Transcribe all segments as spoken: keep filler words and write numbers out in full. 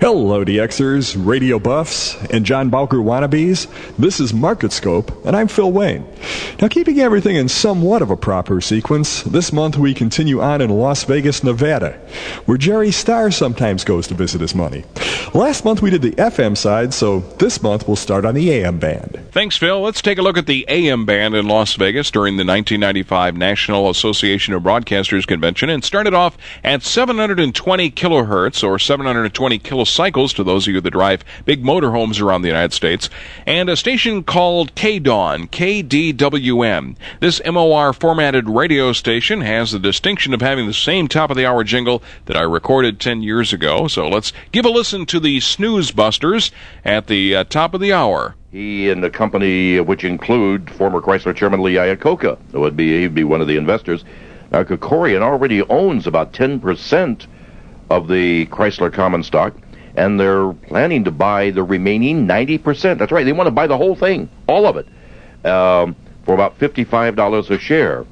Hello, D Xers, radio buffs, and John Bowker wannabes. This is Market Scope, and I'm Phil Wayne. Now, keeping everything in somewhat of a proper sequence, this month we continue on in Las Vegas, Nevada, where Jerry Starr sometimes goes to visit his money. Last month we did the F M side, so this month we'll start on the A M band. Thanks, Phil. Let's take a look at the A M band in Las Vegas during the nineteen ninety-five National Association of Broadcasters Convention, and started off at seven hundred twenty kilohertz, or seven hundred twenty kilocycles to those of you that drive big motorhomes around the United States, and a station called K-Dawn, K D W M. This M O R formatted radio station has the distinction of having the same top-of-the-hour jingle that I recorded ten years ago, so let's give a listen to the Snooze Busters at the uh, top of the hour. He and the company, which include former Chrysler Chairman Lee Iacocca, would be he'd be one of the investors. Now, Krikorian already owns about ten percent of the Chrysler common stock, and they're planning to buy the remaining ninety percent. That's right, they want to buy the whole thing, all of it, um, for about fifty-five dollars a share.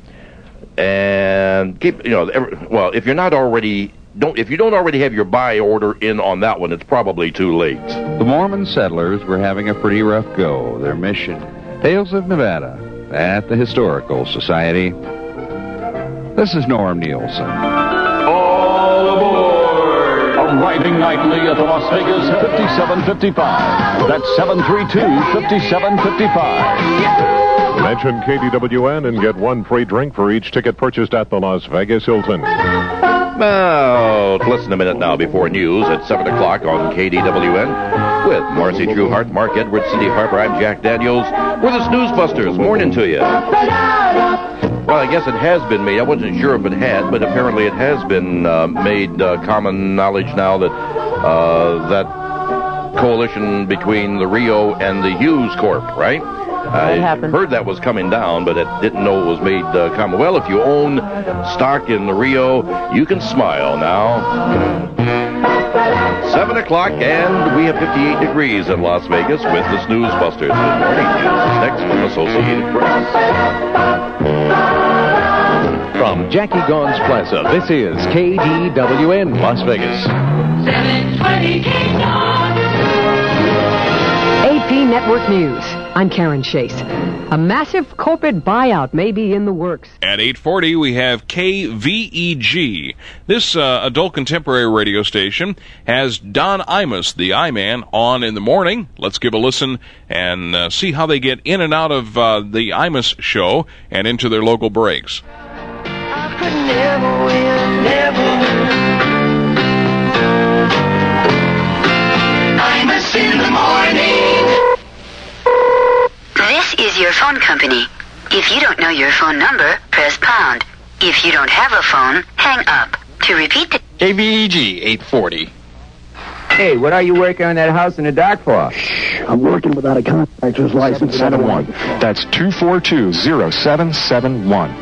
And keep, you know, every, well, if you're not already don't if you don't already have your buy order in on that one, it's probably too late. The Mormon settlers were having a pretty rough go. Their mission, Tales of Nevada, at the Historical Society. This is Norm Nielsen. All aboard! Arriving nightly at the Las Vegas fifty-seven fifty-five. That's seven three two, five seven five five. Mention K D W N and get one free drink for each ticket purchased at the Las Vegas Hilton. Now, listen a minute now before news at seven o'clock on K D W N with Marcy Trueheart, Mark Edwards, Cindy Harper. I'm Jack Daniels. We're the Snooze Busters. Morning to you. Well, I guess it has been made. I wasn't sure if it had, but apparently it has been uh, made uh, common knowledge now that uh, that coalition between the Rio and the Hughes Corp, right? I heard that was coming down, but I didn't know it was made uh, common. Well, if you own stock in the Rio, you can smile now. Seven o'clock, and we have fifty-eight degrees in Las Vegas with the Snooze Busters. Good morning. News next from Associated Press. From Jackie Gaughan's Plaza, this is K D W N Las Vegas. seven twenty K-Dawn. A P Network News. I'm Karen Chase. A massive corporate buyout may be in the works. At eight forty, we have K V E G. This uh, adult contemporary radio station has Don Imus, the I-Man, on in the morning. Let's give a listen and uh, see how they get in and out of uh, the Imus show and into their local breaks. I could never win, never win. Imus in the morning. This is your phone company. If you don't know your phone number, press pound. If you don't have a phone, hang up. To repeat the... K V E G eight forty. Hey, what are you working on that house in the dark for? Shh, I'm working without a contractor's license. seven one. That's two four two, zero seven seven one.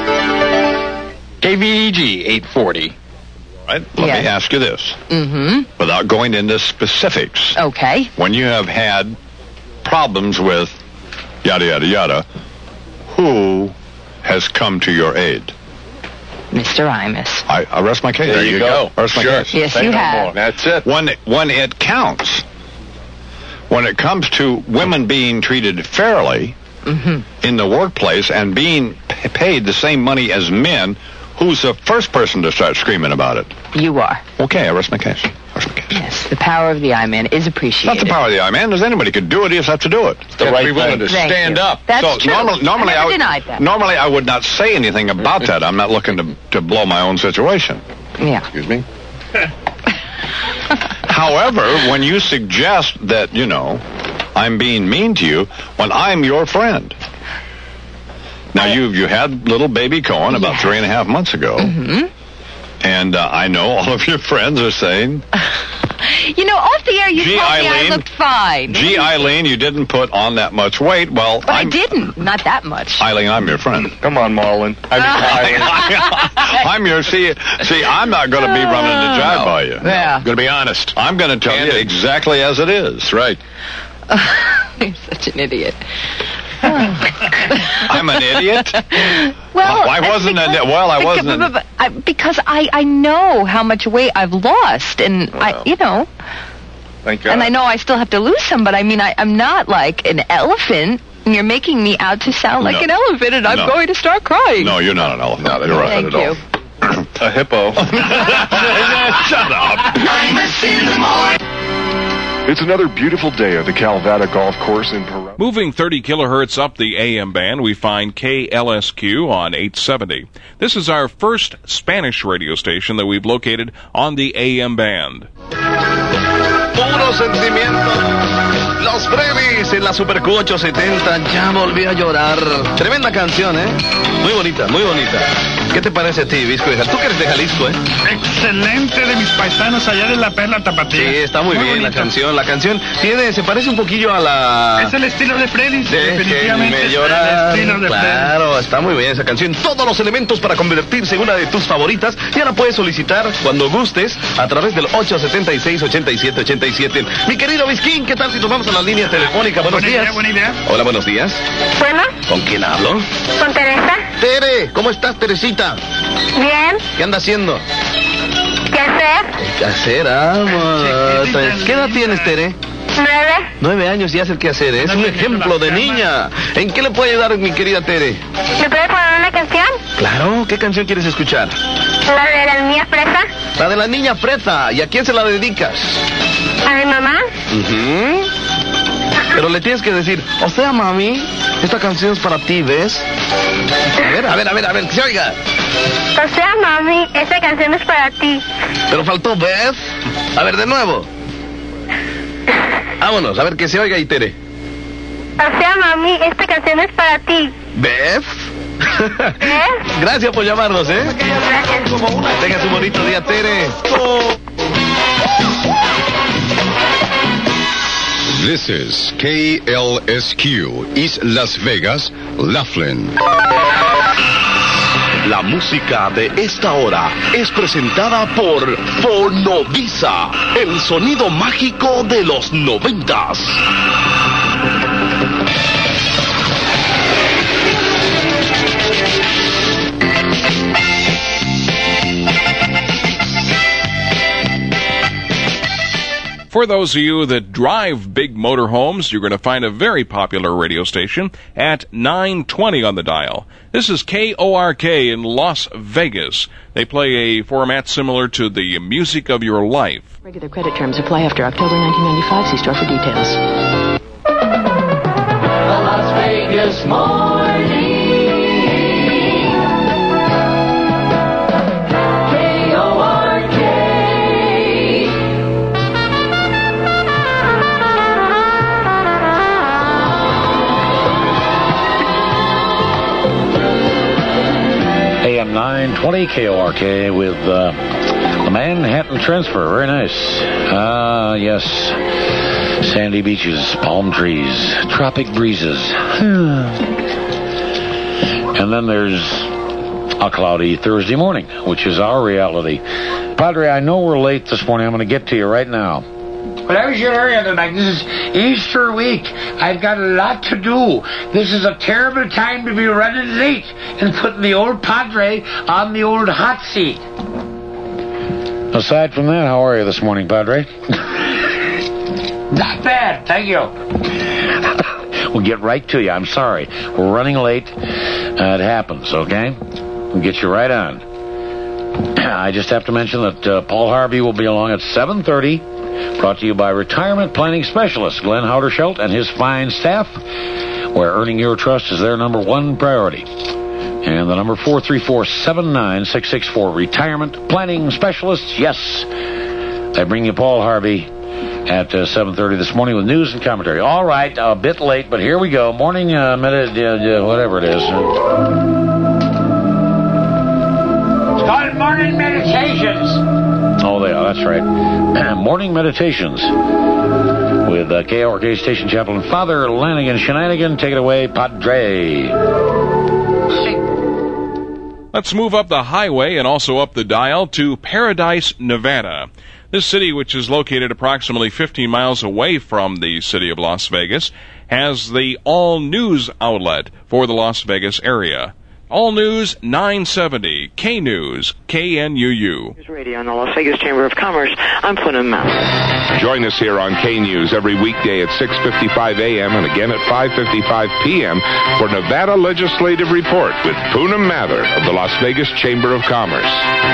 K V E G eight forty. Right, let yes. me ask you this. Mm-hmm. Without going into specifics. Okay. When you have had problems with yada, yada, yada, who has come to your aid? Mister Imus. I, I rest my case. There you go. Rest sure. my case. Yes, Say you no have. More. That's it. When, when it counts, when it comes to women being treated fairly mm-hmm. in the workplace and being p- paid the same money as men, who's the first person to start screaming about it? You are. Okay, I rest my case. Rest my case. Yes, the power of the I-Man is appreciated. Not the power of the I-Man. As anybody could do it, you just have to do it. The right be willing to Thank stand you. up. That's so true. Normally, normally I never I would, denied that. Normally, I would not say anything about that. I'm not looking to to blow my own situation. Yeah. Excuse me. However, when you suggest that, you know, I'm being mean to you, when I'm your friend. Now, I, you you had little baby Cohen about yes. three and a half months ago. Mm-hmm. And uh, I know all of your friends are saying... You know, off the air, you Gee, told Eileen, me I looked fine. Gee, Eileen, you didn't put on that much weight. Well, But I'm, I didn't. Not that much. Eileen, I'm your friend. Come on, Marlon. I mean, Eileen. I'm your... See, see, I'm not going to be running the jive no. by you. Yeah. I'm going to be honest. I'm going to tell Candid. you exactly as it is. That's right. You're such an idiot. I'm an idiot? Well, I wasn't because, a, well, I wasn't. Because, I, because I, I know how much weight I've lost, and well. I, you know, Thank God. And I know I still have to lose some, but I mean, I, I'm not like an elephant. And you're making me out to sound like No. an elephant, and I'm No. going to start crying. No, you're not an elephant. No, you're Thank right. you. A hippo. Shut up. Imus in the morning. It's another beautiful day at the Calvada Golf Course in Peru. Moving thirty kilohertz up the A M band, we find K L S Q on eight seventy. This is our first Spanish radio station that we've located on the A M band. Puro sentimiento. Los Freddys en la Super Q ochocientos setenta. Ya volví a llorar. Tremenda canción, ¿eh? Muy bonita, muy bonita. ¿Qué te parece a ti, Visco? Tú que eres de Jalisco, ¿eh? Excelente, de mis paisanos allá de la Perla Tapatía. Sí, está muy, bien bonito. la canción. La canción tiene, se parece un poquillo a la... Es el estilo de Freddy, definitivamente. Déjenme Es llorar. el estilo de Claro, está muy bien esa canción. Todos los elementos para convertirse en una de tus favoritas. Ya la puedes solicitar cuando gustes a través del ocho siete seis, ocho siete ocho siete. Mi querido Visquín, ¿qué tal si nos vamos a la línea telefónica? Buenos Buena días. idea, buena idea. Hola, buenos días. Bueno, ¿Con quién hablo? con Teresa. Tere, ¿cómo estás, Teresita? Bien. ¿Qué anda haciendo? ¿Qué hacer? ¿Qué hacer, vamos? ¿Qué edad tienes, Tere? Nueve. Nueve años y hace el quehacer. Es un ejemplo de niña. ¿En qué le puede ayudar, mi querida Tere? ¿Me puede poner una canción? Claro. ¿Qué canción quieres escuchar? La de la niña fresa. La de la niña fresa. ¿Y a quién se la dedicas? A mi mamá. Ujú. Pero le tienes que decir, o sea, mami, esta canción es para ti, ¿ves? A ver, a ver, a ver, a ver, que se oiga. O sea, mami, esta canción es para ti. Pero faltó, ¿ves? A ver, de nuevo. Vámonos, a ver que se oiga, Itere. O sea, mami, esta canción es para ti. ¿Ves? ¿Ves? Gracias por llamarnos, ¿eh? Gracias. Tengas un bonito día, Tere. This is K L S Q, East Las Vegas, Laughlin. La música de esta hora es presentada por Fonovisa, el sonido mágico de los noventas. For those of you that drive big motorhomes, you're going to find a very popular radio station at nine twenty on the dial. This is K O R K in Las Vegas. They play a format similar to the music of your life. Regular credit terms apply after October nineteen ninety-five. See store for details. The Las Vegas morning. K O R K. A M nine twenty K O R K with uh, the Manhattan Transfer. Very nice. Ah, uh, yes. Sandy beaches, palm trees, tropic breezes. And then there's a cloudy Thursday morning, which is our reality. Padre, I know we're late this morning. I'm going to get to you right now. Whatever you hurry tonight, this is Easter week. I've got a lot to do. This is a terrible time to be running late and putting the old Padre on the old hot seat. Aside from that, how are you this morning, Padre? Not bad, thank you. We'll get right to you. I'm sorry. We're running late. Uh, it happens, okay? We'll get you right on. I just have to mention that uh, Paul Harvey will be along at seven thirty. Brought to you by Retirement Planning Specialist Glenn Houderschelt and his fine staff, where earning your trust is their number one priority. And the number four three four, seven nine six six four, Retirement Planning Specialists. Yes, they bring you Paul Harvey at uh, seven thirty this morning with news and commentary. All right, a bit late, but here we go. Morning, uh, minute, uh, whatever it is. It's called Morning Meditations. Oh, they are. That's right. Morning Meditations with uh, K O R K Station Chaplain Father Lanigan Shenanigan. Take it away, Padre. Let's move up the highway and also up the dial to Paradise, Nevada. This city, which is located approximately fifteen miles away from the city of Las Vegas, has the all-news outlet for the Las Vegas area. All News nine seventy K-News, K N U U. News Radio in the Las Vegas Chamber of Commerce. I'm Poonam Mather. Join us here on K-News every weekday at six fifty-five a.m. and again at five fifty-five p.m. for Nevada Legislative Report with Poonam Mather of the Las Vegas Chamber of Commerce.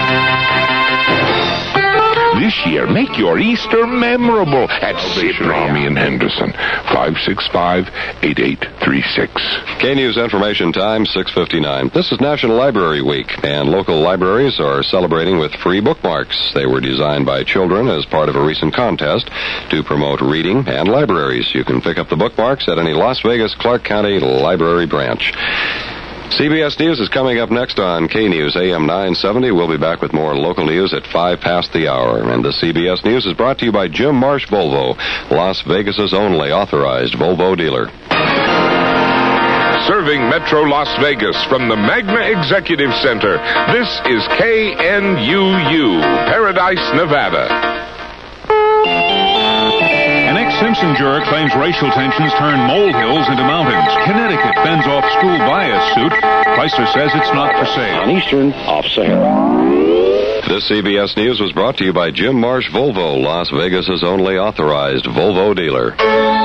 This year, make your Easter memorable at Salvation Army in Henderson. five six five, eight eight three six. K-News Information Time, six fifty-nine. This is National Library Week, and local libraries are celebrating with free bookmarks. They were designed by children as part of a recent contest to promote reading and libraries. You can pick up the bookmarks at any Las Vegas Clark County Library branch. C B S News is coming up next on K-News A M nine seventy. We'll be back with more local news at five past the hour. And the C B S News is brought to you by Jim Marsh Volvo, Las Vegas's only authorized Volvo dealer. Serving Metro Las Vegas from the Magna Executive Center, this is K N U U, Paradise, Nevada. An ex-Simpson juror claims racial tensions turn molehills into mountains. Connecticut fends off school bias suit. Chrysler says it's not for sale. On Eastern, off sale. This C B S News was brought to you by Jim Marsh Volvo, Las Vegas's only authorized Volvo dealer.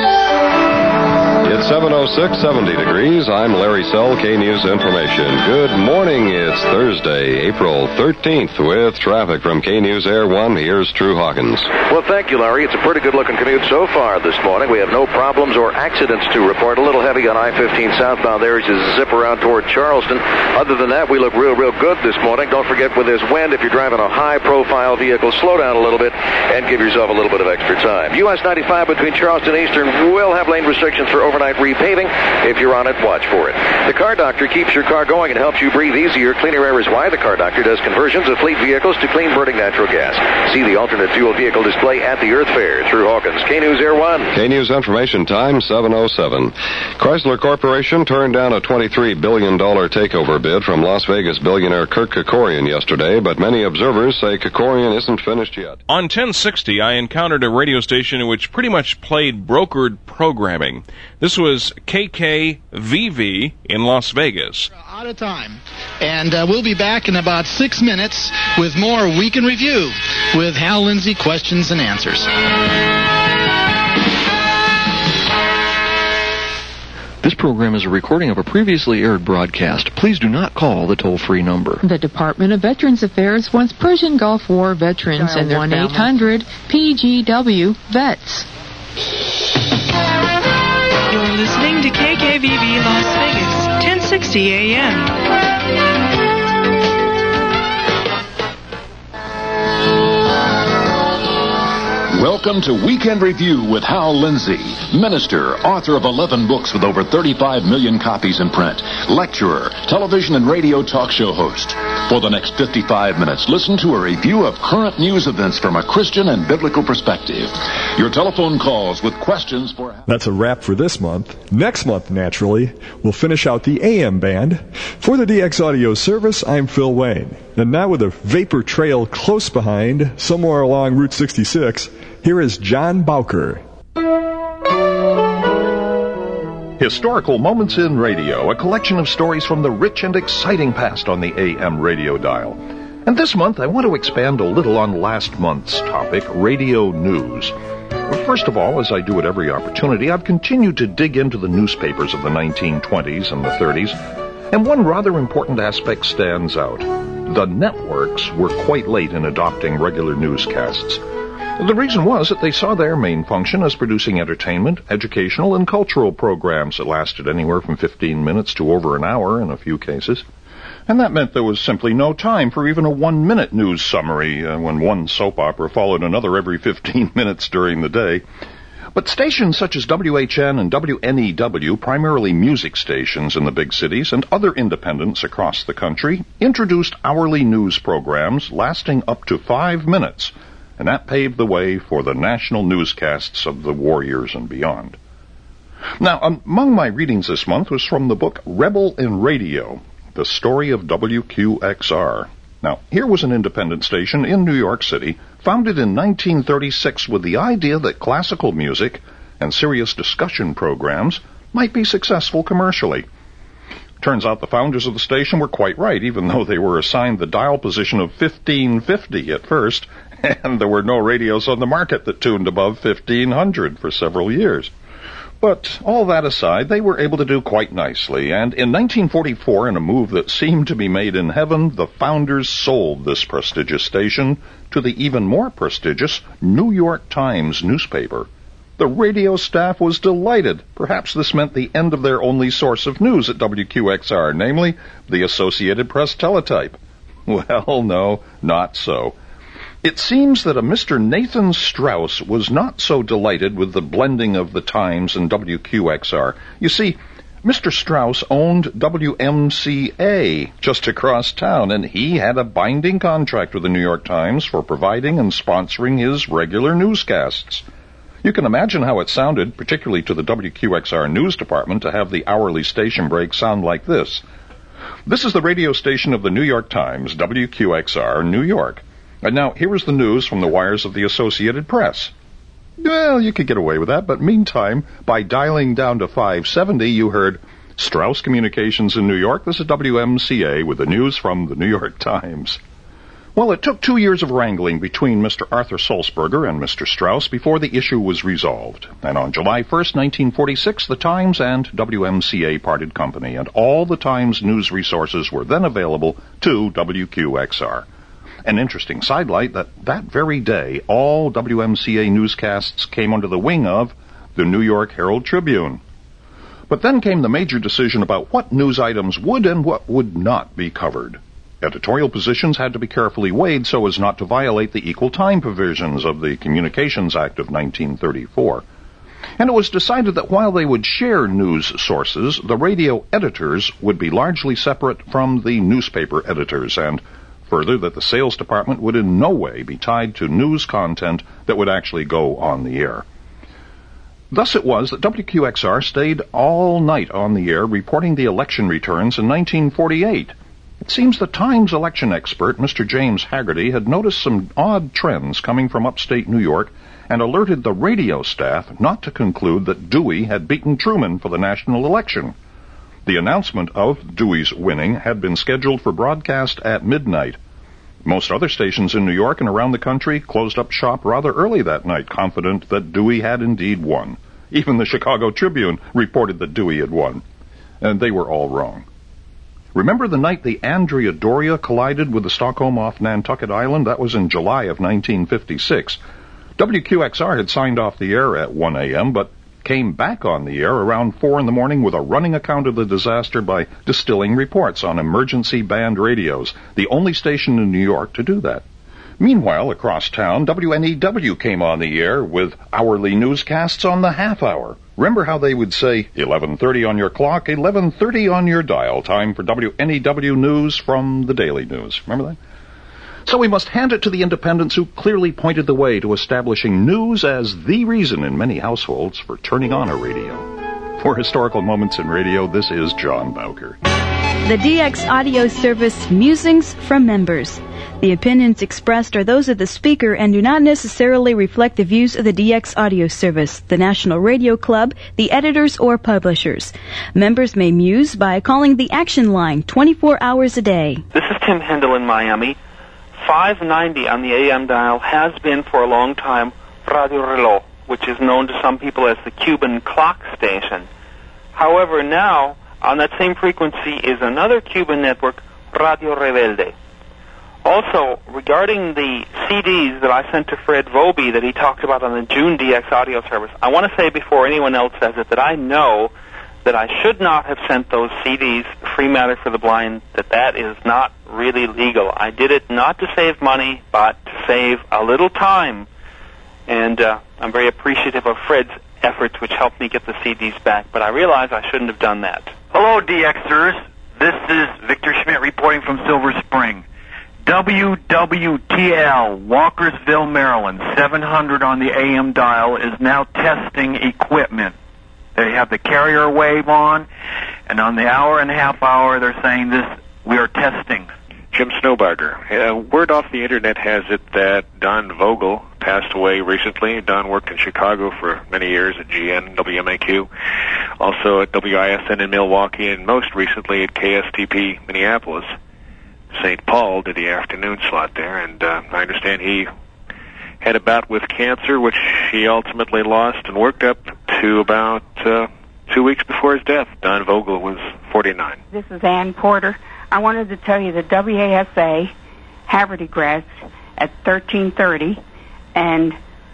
It's seven oh six, seventy degrees. I'm Larry Sell, K-News Information. Good morning. It's Thursday, April thirteenth. With traffic from K-News Air one, here's Drew Hawkins. Well, thank you, Larry. It's a pretty good-looking commute so far this morning. We have no problems or accidents to report. A little heavy on I fifteen southbound there as you zip around toward Charleston. Other than that, we look real, real good this morning. Don't forget, with this wind, if you're driving a high-profile vehicle, slow down a little bit and give yourself a little bit of extra time. U S ninety-five between Charleston and Eastern will have lane restrictions for overnight repaving. If you're on it, watch for it. The Car Doctor keeps your car going and helps you breathe easier. Cleaner air is why the Car Doctor does conversions of fleet vehicles to clean burning natural gas. See the alternate fuel vehicle display at the Earth Fair. Through Hawkins, K-News Air one. K-News Information Time, seven oh seven. Chrysler Corporation turned down a twenty-three billion dollars takeover bid from Las Vegas billionaire Kirk Kerkorian yesterday, but many observers say Kerkorian isn't finished yet. On ten sixty, I encountered a radio station which pretty much played brokered programming. This was K K V V in Las Vegas. Out of time. And uh, we'll be back in about six minutes with more Week in Review with Hal Lindsey Questions and Answers. This program is a recording of a previously aired broadcast. Please do not call the toll-free number. The Department of Veterans Affairs wants Persian Gulf War veterans and one eight hundred P G W vets. You're listening to K K V V Las Vegas, ten sixty A M. Welcome to Weekend Review with Hal Lindsey, minister, author of eleven books with over thirty-five million copies in print, lecturer, television and radio talk show host. For the next fifty-five minutes, listen to a review of current news events from a Christian and biblical perspective. Your telephone calls with questions for... That's a wrap for this month. Next month, naturally, we'll finish out the A M band. For the D X Audio service, I'm Phil Wayne. And now with a vapor trail close behind, somewhere along Route sixty-six, here is John Bowker. Historical Moments in Radio, a collection of stories from the rich and exciting past on the A M radio dial. And this month, I want to expand a little on last month's topic, radio news. First of all, as I do at every opportunity, I've continued to dig into the newspapers of the nineteen twenties and the thirties, and one rather important aspect stands out. The networks were quite late in adopting regular newscasts. The reason was that they saw their main function as producing entertainment, educational, and cultural programs that lasted anywhere from fifteen minutes to over an hour in a few cases. And that meant there was simply no time for even a one-minute news summary uh, when one soap opera followed another every fifteen minutes during the day. But stations such as W H N and W N E W, primarily music stations in the big cities, and other independents across the country, introduced hourly news programs lasting up to five minutes, and that paved the way for the national newscasts of the war years and beyond. Now, among my readings this month was from the book Rebel in Radio, The Story of W Q X R. Now, here was an independent station in New York City, founded in nineteen thirty-six with the idea that classical music and serious discussion programs might be successful commercially. Turns out the founders of the station were quite right, even though they were assigned the dial position of fifteen fifty at first, and there were no radios on the market that tuned above fifteen hundred for several years. But all that aside, they were able to do quite nicely, and in nineteen forty-four, in a move that seemed to be made in heaven, the founders sold this prestigious station to the even more prestigious New York Times newspaper. The radio staff was delighted. Perhaps this meant the end of their only source of news at W Q X R, namely the Associated Press teletype. Well, no, not so. It seems that a Mister Nathan Strauss was not so delighted with the blending of the Times and W Q X R. You see, Mister Strauss owned W M C A just across town, and he had a binding contract with the New York Times for providing and sponsoring his regular newscasts. You can imagine how it sounded, particularly to the W Q X R news department, to have the hourly station break sound like this. This is the radio station of the New York Times, W Q X R, New York. And now, here is the news from the wires of the Associated Press. Well, you could get away with that, but meantime, by dialing down to five seventy, you heard Strauss Communications in New York. This is W M C A with the news from the New York Times. Well, it took two years of wrangling between Mister Arthur Sulzberger and Mister Strauss before the issue was resolved. And on July first, nineteen forty-six, the Times and W M C A parted company, and all the Times news resources were then available to W Q X R. An interesting sidelight that that very day, all W M C A newscasts came under the wing of the New York Herald Tribune. But then came the major decision about what news items would and what would not be covered. Editorial positions had to be carefully weighed so as not to violate the equal time provisions of the Communications Act of nineteen thirty-four. And it was decided that while they would share news sources, the radio editors would be largely separate from the newspaper editors, and further, that the sales department would in no way be tied to news content that would actually go on the air. Thus it was that W Q X R stayed all night on the air reporting the election returns in nineteen forty-eight. It seems the Times election expert, Mister James Haggerty, had noticed some odd trends coming from upstate New York and alerted the radio staff not to conclude that Dewey had beaten Truman for the national election. The announcement of Dewey's winning had been scheduled for broadcast at midnight. Most other stations in New York and around the country closed up shop rather early that night, confident that Dewey had indeed won. Even the Chicago Tribune reported that Dewey had won. And they were all wrong. Remember the night the Andrea Doria collided with the Stockholm off Nantucket Island? That was in July of nineteen fifty-six. W Q X R had signed off the air at one a.m., but came back on the air around four in the morning with a running account of the disaster by distilling reports on emergency band radios, the only station in New York to do that. Meanwhile, across town, W N E W came on the air with hourly newscasts on the half hour. Remember how they would say, eleven thirty on your clock, eleven thirty on your dial, time for W N E W news from the Daily News. Remember that? So we must hand it to the independents who clearly pointed the way to establishing news as the reason in many households for turning on a radio. For Historical Moments in Radio, this is John Bowker. The D X Audio Service Musings from Members. The opinions expressed are those of the speaker and do not necessarily reflect the views of the D X Audio Service, the National Radio Club, the editors, or publishers. Members may muse by calling the Action Line twenty-four hours a day. This is Tim Hendel in Miami. five ninety on the A M dial has been for a long time Radio Reloj, which is known to some people as the Cuban clock station. However, now, on that same frequency is another Cuban network, Radio Rebelde. Also, regarding the C Ds that I sent to Fred Voby that he talked about on the June D X audio service, I want to say before anyone else says it that I know that I should not have sent those C Ds, Free Matter for the Blind, that that is not really legal. I did it not to save money, but to save a little time. And uh, I'm very appreciative of Fred's efforts, which helped me get the C Ds back, but I realize I shouldn't have done that. Hello, D Xers. This is Victor Schmidt reporting from Silver Spring. W W T L, Walkersville, Maryland, seven hundred on the A M dial, is now testing equipment. They have the carrier wave on, and on the hour and a half hour, they're saying this, we are testing. Jim Snowbarger. Uh, word off the internet has it that Don Vogel passed away recently. Don worked in Chicago for many years at G N, W M A Q, also at W I S N in Milwaukee, and most recently at K S T P Minneapolis. Saint Paul did the afternoon slot there, and uh, I understand he had a bout with cancer, which he ultimately lost, and worked up to about uh, two weeks before his death. Don Vogel was forty-nine. This is Ann Porter. I wanted to tell you that W A S A, Haverty Grass at thirteen thirty, and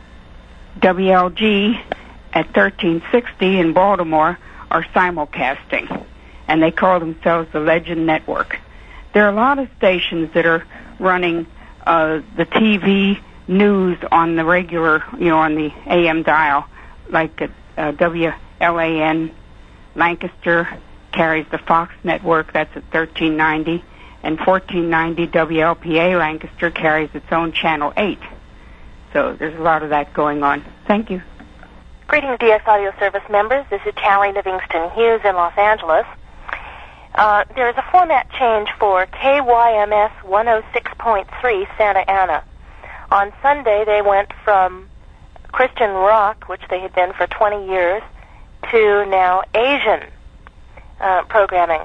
W L G at thirteen sixty in Baltimore are simulcasting, and they call themselves the Legend Network. There are a lot of stations that are running uh, the T V news on the regular, you know, on the A M dial, like uh, uh, W L A N Lancaster carries the Fox network, that's at thirteen ninety, and fourteen ninety W L P A Lancaster carries its own channel eight. So there's a lot of that going on. Thank you. Greetings, D X Audio Service members. This is Callie Livingston Hughes in Los Angeles. Uh, there is a format change for K Y M S one oh six point three Santa Ana. On Sunday, they went from Christian rock, which they had been for twenty years, to now Asian uh, programming.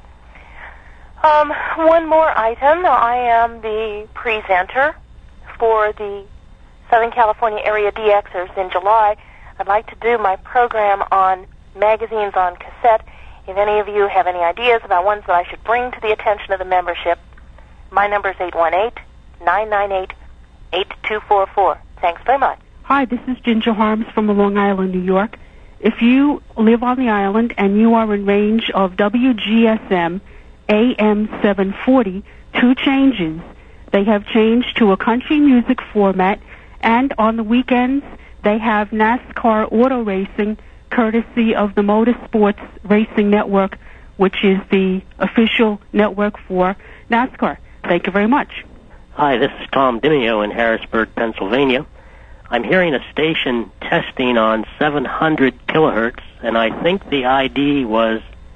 Um, one more item. I am the presenter for the Southern California area D Xers in July. I'd like to do my program on magazines on cassette. If any of you have any ideas about ones that I should bring to the attention of the membership, my number is eight one eight, nine nine eight, eight two four four. Thanks very much. Hi, this is Ginger Harms from Long Island, New York. If you live on the island and you are in range of W G S M A M seven forty, two changes. They have changed to a country music format, and on the weekends they have NASCAR auto racing, courtesy of the Motorsports Racing Network, which is the official network for NASCAR. Thank you very much. Hi, this is Tom Dimeo in Harrisburg, Pennsylvania. I'm hearing a station testing on seven hundred kilohertz, and I think the I D was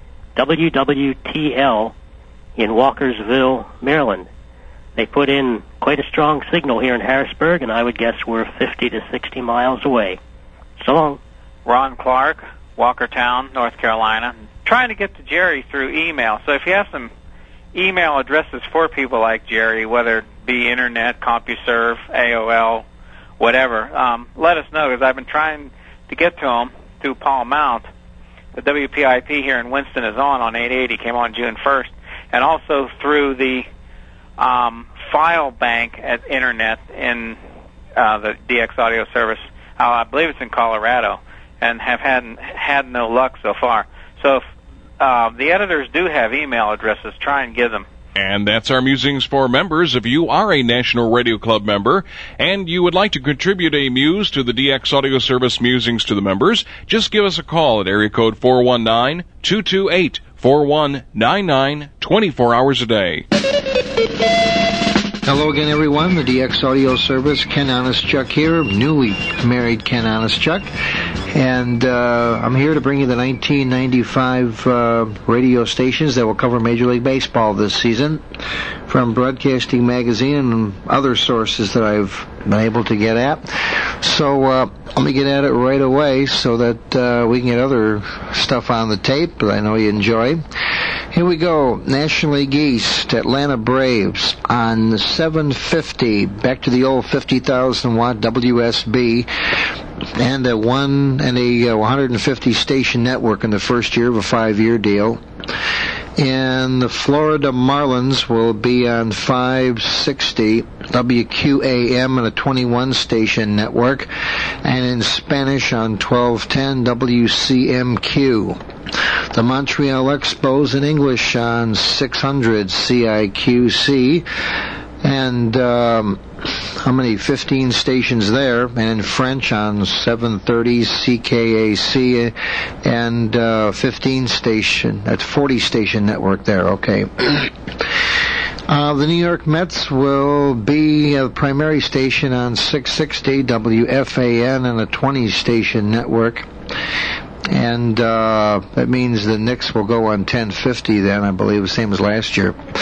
W W T L in Walkersville, Maryland. They put in quite a strong signal here in Harrisburg, and I would guess we're fifty to sixty miles away. So long. Ron Clark, Walkertown, North Carolina. Trying to get to Jerry through email. So if you have some email addresses for people like Jerry, whether it be Internet, CompuServe, A O L, whatever, um, let us know, because I've been trying to get to them through Paul Mount. The W P I P here in Winston is on on eight eighty, came on June first, and also through the um, file bank at Internet in uh, the D X Audio Service. Uh, I believe it's in Colorado, and have had had no luck so far. So if uh, the editors do have email addresses, try and give them. And that's our musings for members. If you are a National Radio Club member and you would like to contribute a muse to the D X Audio Service Musings to the members, just give us a call at area code four one nine, two two eight, four one nine nine, twenty-four hours a day. Hello again, everyone. The D X Audio Service, Ken Honestchuck here, newly married Ken Honestchuck. And uh, I'm here to bring you the nineteen ninety-five uh, radio stations that will cover Major League Baseball this season from Broadcasting Magazine and other sources that I've been able to get at. So uh, let me get at it right away so that uh, we can get other stuff on the tape that I know you enjoy. Here we go. National League East, Atlanta Braves on seven fifty, back to the old fifty thousand watt W S B, and a one and a one hundred fifty station network in the first year of a five-year deal. And the Florida Marlins will be on five sixty W Q A M and a twenty-one station network, and in Spanish on twelve ten W C M Q. The Montreal Expos in English on six hundred C I Q C, and um, how many? fifteen stations there, and in French on seven thirty C K A C, and uh, fifteen station, that's forty station network there, okay. Uh, the New York Mets will be a primary station on six sixty W F A N and a twenty station network. And uh, that means the Knicks will go on ten fifty then, I believe, the same as last year.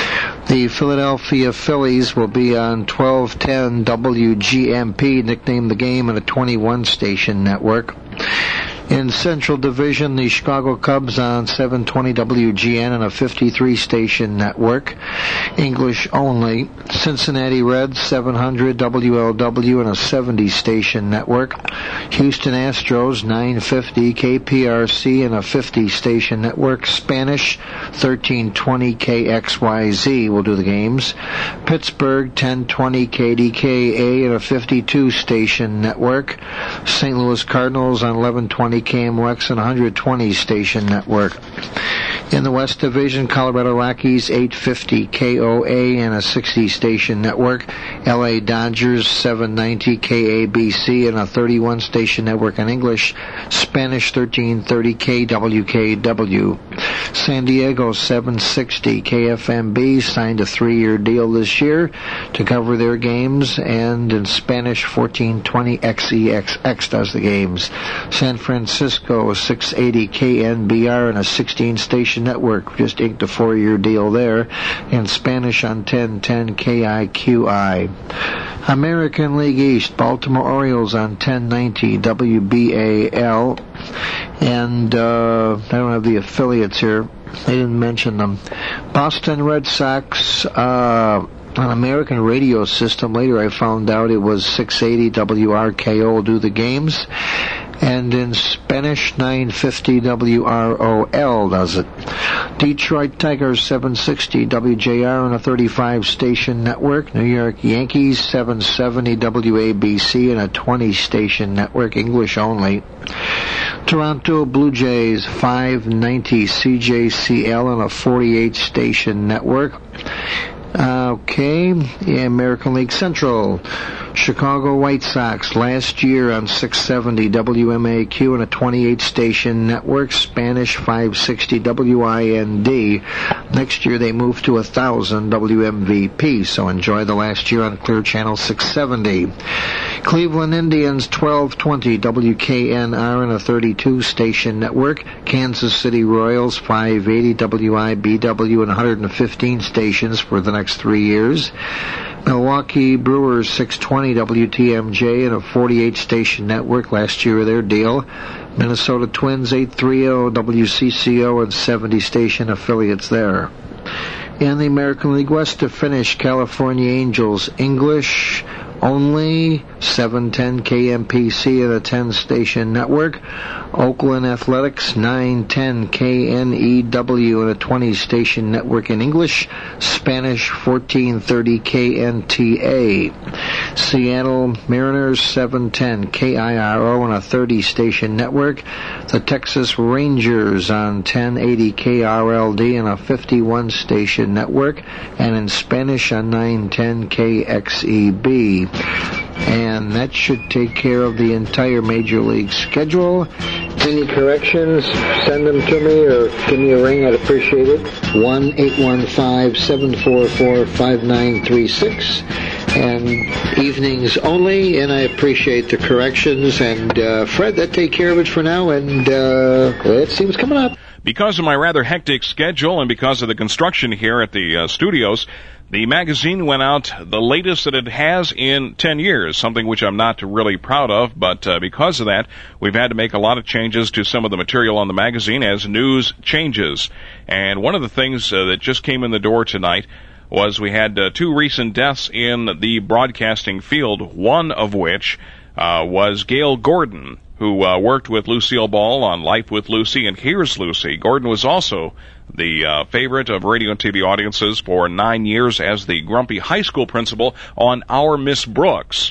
The Philadelphia Phillies will be on twelve ten W G M P, nicknamed the game, on a twenty-one station network. In Central Division, the Chicago Cubs on seven twenty W G N and a fifty-three station network, English only. Cincinnati Reds, seven hundred W L W and a seventy station network. Houston Astros, nine fifty K P R C and a fifty station network. Spanish, thirteen twenty K X Y Z will do the games. Pittsburgh, ten twenty K D K A and a fifty-two station network. Saint Louis Cardinals on eleven twenty K M X and one hundred twenty station network. In the West Division, Colorado Rockies, eight fifty K O A and a sixty station network. L A Dodgers, seven ninety K A B C and a thirty-one station network in English. Spanish, thirteen thirty K W K W. San Diego, seven sixty K F M B, signed a three-year deal this year to cover their games, and in Spanish, fourteen twenty X E X X does the games. San Francisco, six eighty K N B R and a sixteen station network, just inked a four-year deal there, in Spanish on ten ten K I Q I. American League East, Baltimore Orioles on ten ninety W B A L, and uh, I don't have the affiliates here, they didn't mention them. Boston Red Sox, uh, on American radio system, later I found out it was six eighty W R K O will do the games, and in Spanish, nine fifty W R O L does it. Detroit Tigers, seven sixty W J R on a thirty-five station network. New York Yankees, seven seventy W A B C and a twenty station network, English only. Toronto Blue Jays, five ninety C J C L on a forty-eight station network. Okay, yeah, American League Central. Chicago White Sox last year on six seventy W M A Q and a twenty-eight station network, Spanish five sixty W I N D. Next year they moved to one thousand W M V P, so enjoy the last year on Clear Channel six seventy. Cleveland Indians, twelve twenty W K N R and a thirty-two station network. Kansas City Royals, five eighty W I B W and one hundred fifteen stations for the next three years. Milwaukee Brewers, six twenty W T M J and a forty-eight station network, last year of their deal. Minnesota Twins, eight thirty W C C O and seventy station affiliates there. In the American League West to finish, California Angels, English only, seven ten K M P C and a ten station network. Oakland Athletics, nine ten K N E W and a twenty station network in English. Spanish, fourteen thirty K N T A. Seattle Mariners, seven ten K I R O and a thirty station network. The Texas Rangers on ten eighty K R L D and a fifty-one station network, and in Spanish on nine ten K X E B. And that should take care of the entire Major League schedule. Any corrections, send them to me or give me a ring. I'd appreciate it. one eight one five, seven four four, five nine three six. And evenings only, and I appreciate the corrections. And uh, Fred, that take care of it for now, and uh, let's see what's coming up. Because of my rather hectic schedule and because of the construction here at the uh, studios, the magazine went out the latest that it has in ten years, something which I'm not really proud of, but uh, because of that, we've had to make a lot of changes to some of the material on the magazine as news changes. And one of the things uh, that just came in the door tonight was we had uh, two recent deaths in the broadcasting field, one of which uh, was Gail Gordon, who uh, worked with Lucille Ball on Life with Lucy and Here's Lucy. Gordon was also the uh, favorite of radio and T V audiences for nine years as the grumpy high school principal on Our Miss Brooks.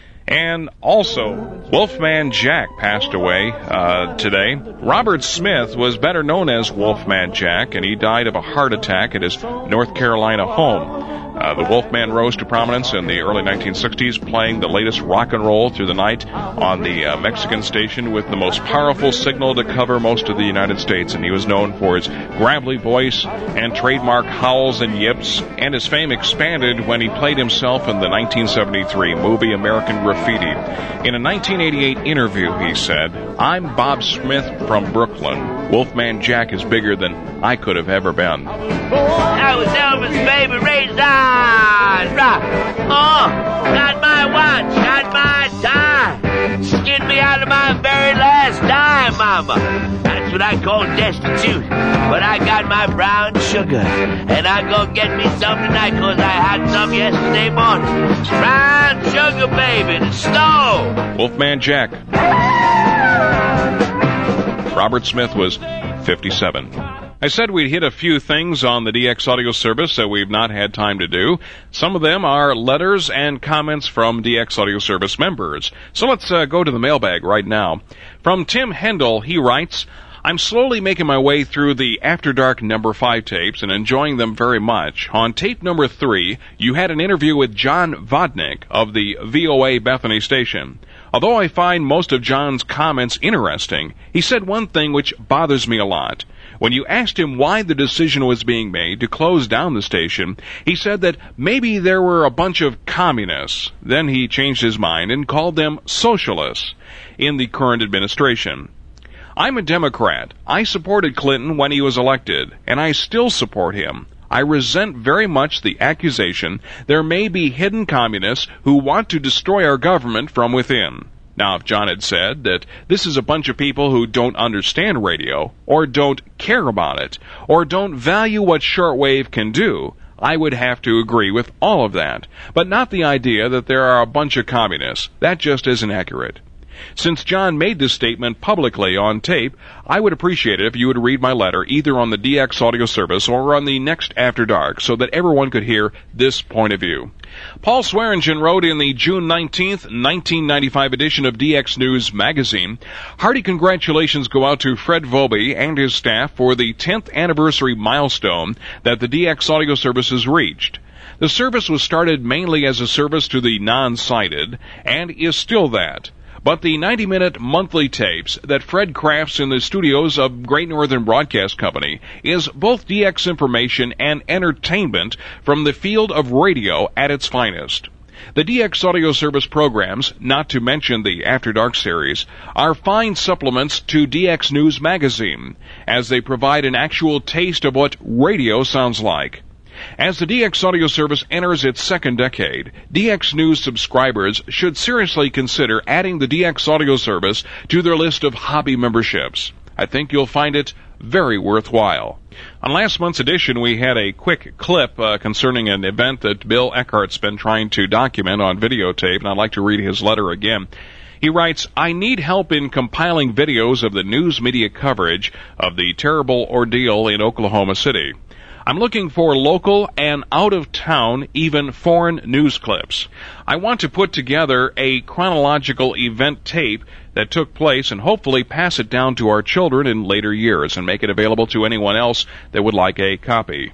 And also, Wolfman Jack passed away uh, today. Robert Smith was better known as Wolfman Jack, and he died of a heart attack at his North Carolina home. Uh, the Wolfman rose to prominence in the early nineteen sixties, playing the latest rock and roll through the night on the uh, Mexican station with the most powerful signal to cover most of the United States, and he was known for his gravelly voice and trademark howls and yips, and his fame expanded when he played himself in the nineteen seventy-three movie American Graffiti. In a nineteen eighty-eight interview, he said, "I'm Bob Smith from Brooklyn. Wolfman Jack is bigger than I could have ever been." That was Elvis' favorite raisin. Rock. Oh, got my watch, got my time. Skinned me out of my very last dime, mama. That's what I call destitute. But I got my brown sugar. And I go get me some tonight because I had some yesterday morning. Brown sugar, baby, the stove. Wolfman Jack. Robert Smith was fifty-seven. I said we'd hit a few things on the D X Audio Service that we've not had time to do. Some of them are letters and comments from D X Audio Service members. So let's uh, go to the mailbag right now. From Tim Hendel, he writes, "I'm slowly making my way through the After Dark number five tapes and enjoying them very much. On tape number three, you had an interview with John Vodnik of the V O A Bethany station. Although I find most of John's comments interesting, he said one thing which bothers me a lot. When you asked him why the decision was being made to close down the station, he said that maybe there were a bunch of communists. Then he changed his mind and called them socialists in the current administration. I'm a Democrat. I supported Clinton when he was elected, and I still support him. I resent very much the accusation there may be hidden communists who want to destroy our government from within. Now, if John had said that this is a bunch of people who don't understand radio, or don't care about it, or don't value what shortwave can do, I would have to agree with all of that, but not the idea that there are a bunch of communists. That just isn't accurate. Since John made this statement publicly on tape, I would appreciate it if you would read my letter either on the D X Audio Service or on the next After Dark so that everyone could hear this point of view." Paul Swearingen wrote in the June nineteenth, nineteen ninety-five edition of D X News magazine, "Hearty congratulations go out to Fred Vobie and his staff for the tenth anniversary milestone that the D X Audio Service has reached. The service was started mainly as a service to the non-sighted and is still that. But the ninety-minute monthly tapes that Fred crafts in the studios of Great Northern Broadcast Company is both D X information and entertainment from the field of radio at its finest. The D X Audio Service programs, not to mention the After Dark series, are fine supplements to D X News magazine, as they provide an actual taste of what radio sounds like. As the D X Audio Service enters its second decade, D X News subscribers should seriously consider adding the D X Audio Service to their list of hobby memberships. I think you'll find it very worthwhile." On last month's edition, we had a quick clip uh, concerning an event that Bill Eckhart's been trying to document on videotape, and I'd like to read his letter again. He writes, "I need help in compiling videos of the news media coverage of the terrible ordeal in Oklahoma City. I'm looking for local and out-of-town, even foreign news clips. I want to put together a chronological event tape that took place and hopefully pass it down to our children in later years and make it available to anyone else that would like a copy.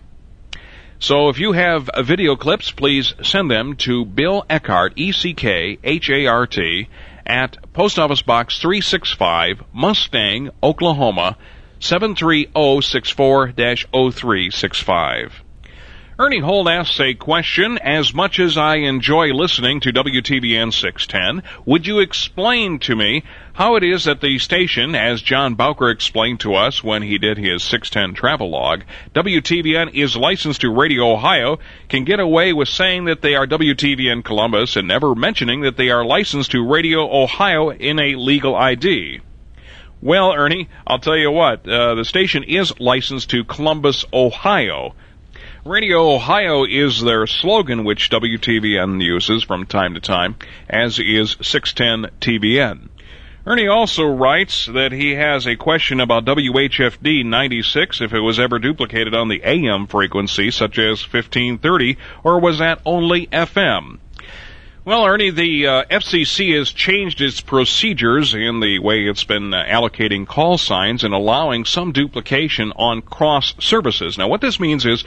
So if you have video clips, please send them to Bill Eckhart, E C K H A R T, at Post Office Box three sixty-five, Mustang, Oklahoma, seven three zero six four dash zero three six five. Ernie Holt asks a question. As much as I enjoy listening to W T V N six ten, would you explain to me how it is that the station, as John Bowker explained to us when he did his six ten travel log, W T V N is licensed to Radio Ohio, can get away with saying that they are W T V N Columbus and never mentioning that they are licensed to Radio Ohio in a legal I D? Well, Ernie, I'll tell you what, uh, the station is licensed to Columbus, Ohio. Radio Ohio is their slogan, which W T V N uses from time to time, as is six ten T V N. Ernie also writes that he has a question about W H F D ninety-six, if it was ever duplicated on the A M frequency, such as fifteen thirty, or was that only F M? Well, Ernie, the uh, F C C has changed its procedures in the way it's been uh, allocating call signs and allowing some duplication on cross services. Now, what this means is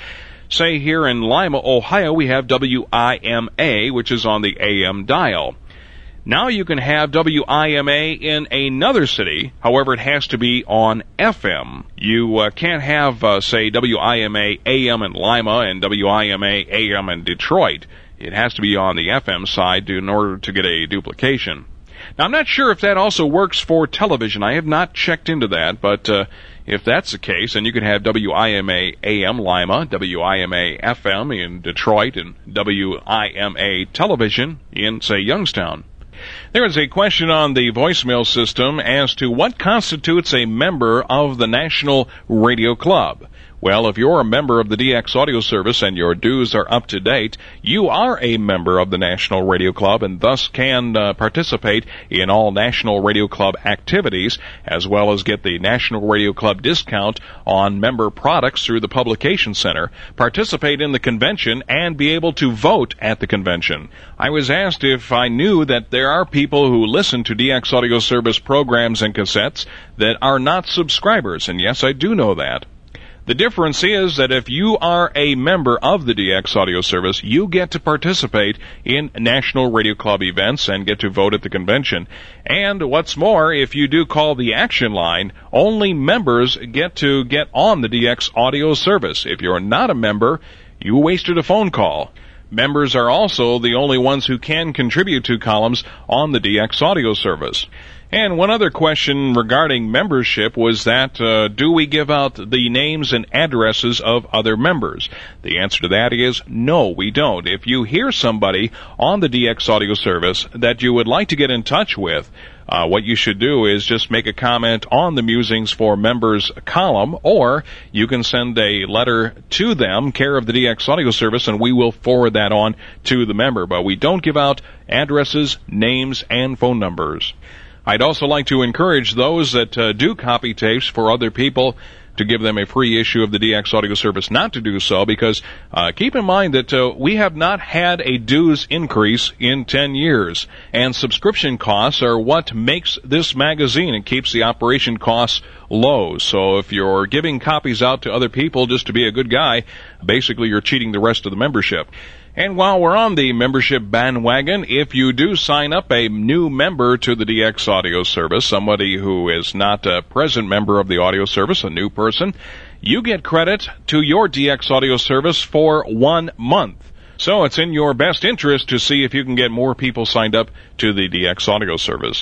Say here in Lima, Ohio, we have W I M A, which is on the A M dial. Now you can have W I M A in another city, however it has to be on F M. You uh, can't have, uh, say, W I M A A M in Lima and W I M A A M in Detroit. It has to be on the F M side to, in order to get a duplication. Now, I'm not sure if that also works for television. I have not checked into that, but uh, if that's the case, then you can have W I M A A M Lima, W I M A F M in Detroit, and W I M A television in, say, Youngstown. There is a question on the voicemail system as to what constitutes a member of the National Radio Club. Well, if you're a member of the D X Audio Service and your dues are up to date, you are a member of the National Radio Club and thus can uh, participate in all National Radio Club activities, as well as get the National Radio Club discount on member products through the Publication Center, participate in the convention, and be able to vote at the convention. I was asked if I knew that there are people who listen to D X Audio Service programs and cassettes that are not subscribers, and yes, I do know that. The difference is that if you are a member of the D X Audio Service, you get to participate in National Radio Club events and get to vote at the convention. And what's more, if you do call the action line, only members get to get on the D X Audio Service. If you're not a member, you wasted a phone call. Members are also the only ones who can contribute to columns on the D X Audio Service. And one other question regarding membership was that, uh, do we give out the names and addresses of other members? The answer to that is no, we don't. If you hear somebody on the D X Audio Service that you would like to get in touch with, uh, what you should do is just make a comment on the Musings for Members column, or you can send a letter to them, care of the D X Audio Service, and we will forward that on to the member. But we don't give out addresses, names, and phone numbers. I'd also like to encourage those that uh, do copy tapes for other people to give them a free issue of the D X Audio Service not to do so, because uh, keep in mind that uh, we have not had a dues increase in ten years, and subscription costs are what makes this magazine and keeps the operation costs low. So if you're giving copies out to other people just to be a good guy, basically you're cheating the rest of the membership. And while we're on the membership bandwagon, if you do sign up a new member to the D X Audio Service, somebody who is not a present member of the audio service, a new person, you get credit to your D X Audio Service for one month. So it's in your best interest to see if you can get more people signed up to the D X Audio Service.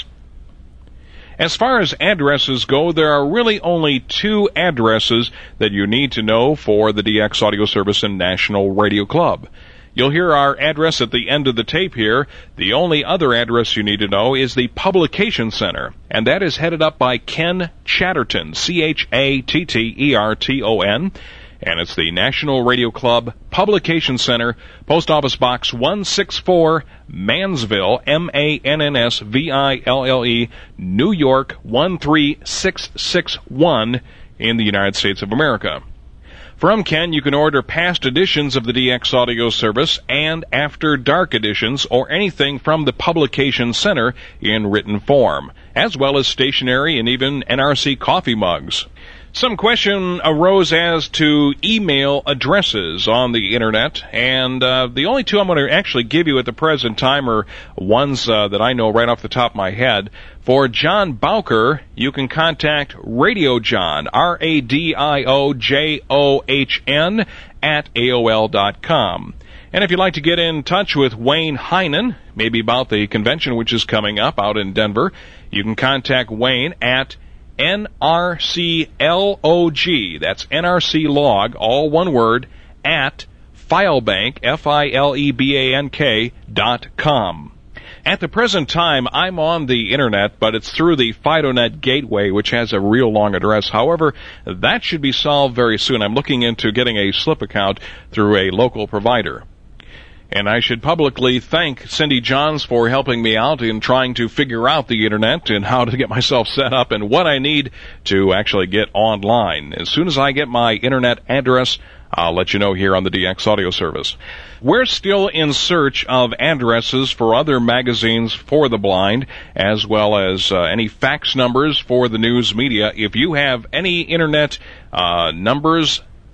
As far as addresses go, there are really only two addresses that you need to know for the D X Audio Service and National Radio Club. You'll hear our address at the end of the tape here. The only other address you need to know is the Publication Center, and that is headed up by Ken Chatterton, C H A T T E R T O N, and it's the National Radio Club Publication Center, Post Office Box one sixty-four, Mansville, M A N N S V I L L E, New York one three six six one in the United States of America. From Ken, you can order past editions of the D X Audio Service and After Dark editions or anything from the Publication Center in written form, as well as stationery and even N R C coffee mugs. Some question arose as to email addresses on the Internet, and uh, the only two I'm going to actually give you at the present time are ones uh, that I know right off the top of my head. For John Bowker, you can contact Radio John, R A D I O J O H N, at A O L dot com. And if you'd like to get in touch with Wayne Heinen, maybe about the convention which is coming up out in Denver, you can contact Wayne at N R C log, that's N R C log, all one word, at filebank, F I L E B A N K, dot com. At the present time, I'm on the Internet, but it's through the FidoNet gateway, which has a real long address. However, that should be solved very soon. I'm looking into getting a slip account through a local provider. And I should publicly thank Cindy Johns for helping me out in trying to figure out the Internet and how to get myself set up and what I need to actually get online. As soon as I get my Internet address, I'll let you know here on the D X Audio Service. We're still in search of addresses for other magazines for the blind, as well as uh, any fax numbers for the news media. If you have any Internet uh, numbers,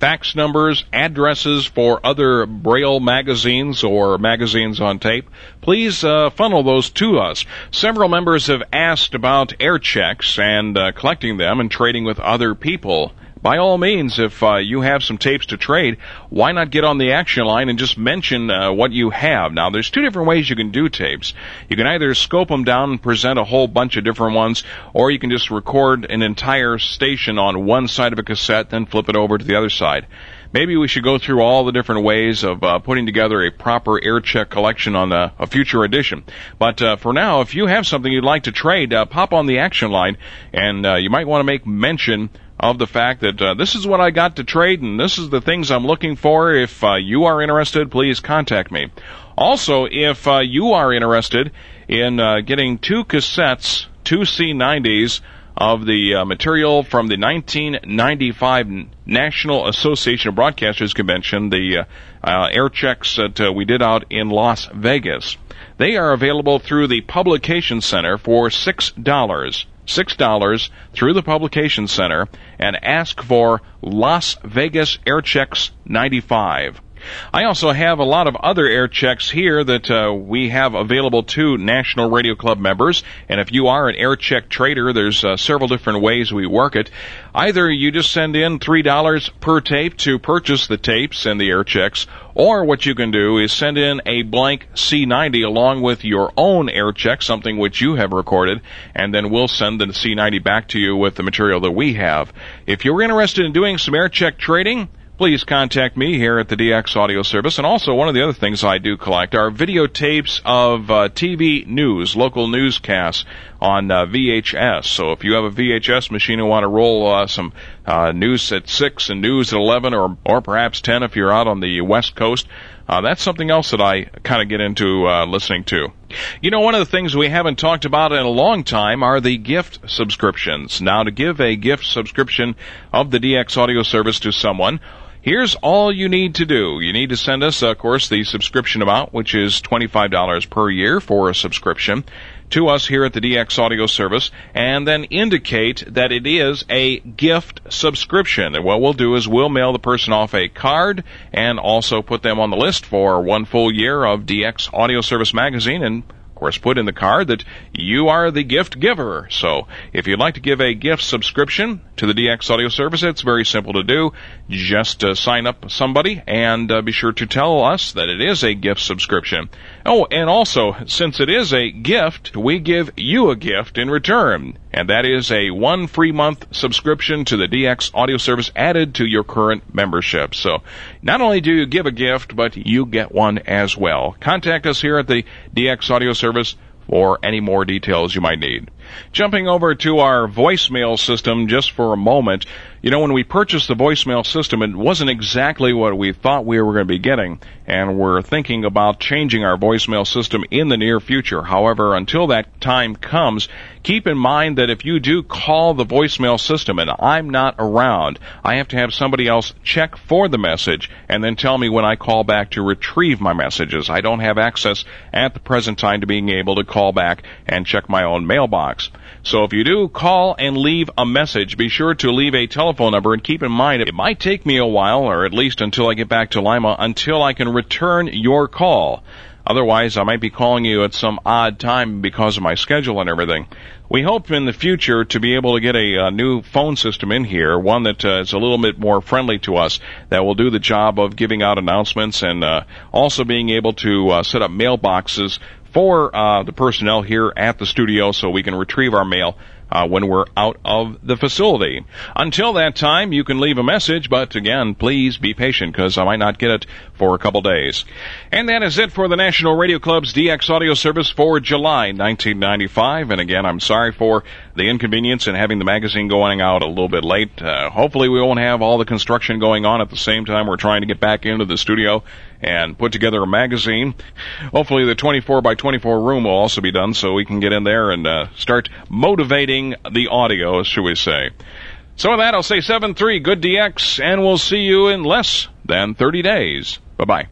fax numbers, addresses for other Braille magazines or magazines on tape, please uh, funnel those to us. Several members have asked about air checks and uh, collecting them and trading with other people. By all means, if uh, you have some tapes to trade, why not get on the action line and just mention uh, what you have? Now, there's two different ways you can do tapes. You can either scope them down and present a whole bunch of different ones, or you can just record an entire station on one side of a cassette, then flip it over to the other side. Maybe we should go through all the different ways of uh, putting together a proper air check collection on a, a future edition. But uh, for now, if you have something you'd like to trade, uh, pop on the action line, and uh, you might want to make mention of the fact that uh, this is what I got to trade, and this is the things I'm looking for. If uh, you are interested, please contact me. Also, if uh, you are interested in uh, getting two cassettes, two C nineties, of the uh, material from the nineteen ninety-five National Association of Broadcasters Convention, the uh, uh, air checks that uh, we did out in Las Vegas. They are available through the Publication Center for six dollars. six dollars through the Publication Center, and ask for Las Vegas Air Checks ninety-five. I also have a lot of other air checks here that uh, we have available to National Radio Club members, and if you are an air check trader, there's uh, several different ways we work it. Either you just send in three dollars per tape to purchase the tapes and the air checks, or what you can do is send in a blank C ninety along with your own air check, something which you have recorded, and then we'll send the C ninety back to you with the material that we have. If you're interested in doing some air check trading, please contact me here at the D X Audio Service. And also, one of the other things I do collect are videotapes of uh, T V news, local newscasts on uh, V H S. So if you have a V H S machine and want to roll uh, some uh, news at six and news at eleven, or or perhaps ten if you're out on the West Coast, uh, that's something else that I kind of get into uh, listening to. You know, one of the things we haven't talked about in a long time are the gift subscriptions. Now, to give a gift subscription of the D X Audio Service to someone, here's all you need to do. You need to send us, of course, the subscription amount, which is twenty-five dollars per year for a subscription, to us here at the D X Audio Service, and then indicate that it is a gift subscription. And what we'll do is we'll mail the person off a card and also put them on the list for one full year of D X Audio Service magazine, and of course, put in the card that you are the gift giver. So if you'd like to give a gift subscription to the D X Audio Service, it's very simple to do. Just uh, sign up somebody and uh, be sure to tell us that it is a gift subscription. Oh, and also, since it is a gift, we give you a gift in return, and that is a one free month subscription to the D X Audio Service added to your current membership. So not only do you give a gift, but you get one as well. Contact us here at the D X Audio Service for any more details you might need. Jumping over to our voicemail system just for a moment. You know, when we purchased the voicemail system, it wasn't exactly what we thought we were going to be getting, and we're thinking about changing our voicemail system in the near future. However, until that time comes, keep in mind that if you do call the voicemail system and I'm not around, I have to have somebody else check for the message and then tell me when I call back to retrieve my messages. I don't have access at the present time to being able to call back and check my own mailbox. So if you do call and leave a message, be sure to leave a telephone number, and keep in mind it might take me a while, or at least until I get back to Lima, until I can return your call. Otherwise, I might be calling you at some odd time because of my schedule and everything. We hope in the future to be able to get a, a new phone system in here, one that uh, is a little bit more friendly to us, that will do the job of giving out announcements and uh, also being able to uh, set up mailboxes for uh, the personnel here at the studio so we can retrieve our mail uh, when we're out of the facility. Until that time, you can leave a message, but again, please be patient because I might not get it for a couple days. And that is it for the National Radio Club's D X Audio Service for July nineteen ninety-five. And again, I'm sorry for the inconvenience in having the magazine going out a little bit late. Uh, hopefully we won't have all the construction going on at the same time we're trying to get back into the studio and put together a magazine. Hopefully the twenty-four by twenty-four room will also be done so we can get in there and uh, start motivating the audio, should we say. So with that, I'll say seven three, good D X, and we'll see you in less than thirty days. Bye-bye.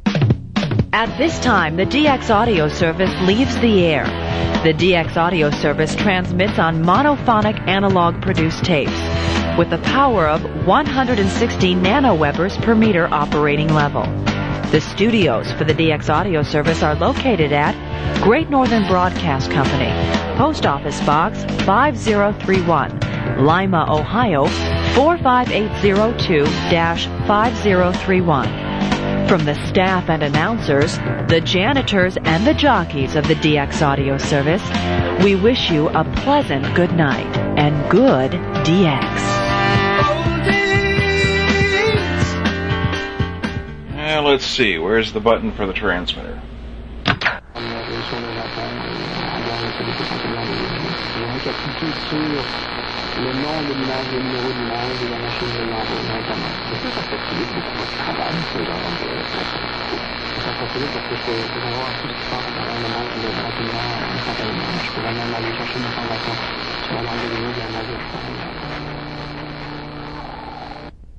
At this time, the D X Audio Service leaves the air. The D X Audio Service transmits on monophonic analog produced tapes. with a power of one hundred sixty nanowebers per meter operating level. The studios for the D X Audio Service are located at Great Northern Broadcast Company, Post Office Box five zero three one, Lima, Ohio four five eight zero two dash five zero three one. From the staff and announcers, the janitors and the jockeys of the D X Audio Service, we wish you a pleasant good night and good D X. Uh, let's see, where's the button for the transmitter? Le nom de l'image, le numéro d'image de la machine de l'envoi notamment. C'est ça, ça facilite beaucoup votre travail, ce genre de... Ça facilite parce que je peux savoir tout ce qui se passe dans le monde de rapidement, instantanément. Je peux vraiment aller chercher une information sur la langue de l'image de la